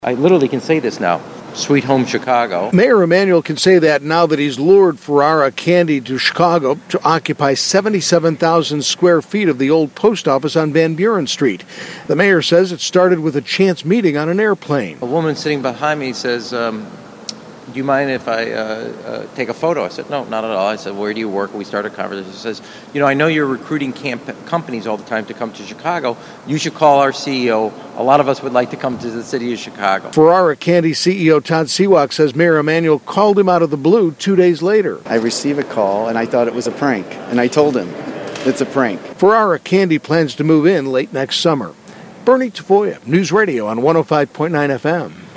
I literally can say this now. Sweet home Chicago. Mayor Emanuel can say that now that he's lured Ferrara Candy to Chicago to occupy 77,000 square feet of the old post office on Van Buren Street. The mayor says it started with a chance meeting on an airplane. A woman sitting behind me says, do you mind if I take a photo? I said, no, not at all. I said, where do you work? And we started a conversation. She says, I know you're recruiting companies all the time to come to Chicago. You should call our CEO. A lot of us would like to come to the city of Chicago. Ferrara Candy CEO Todd Seawalk says Mayor Emanuel called him out of the blue 2 days later. I received a call, and I thought it was a prank. And I told him, it's a prank. Ferrara Candy plans to move in late next summer. Bernie Tafoya, News Radio on 105.9 FM.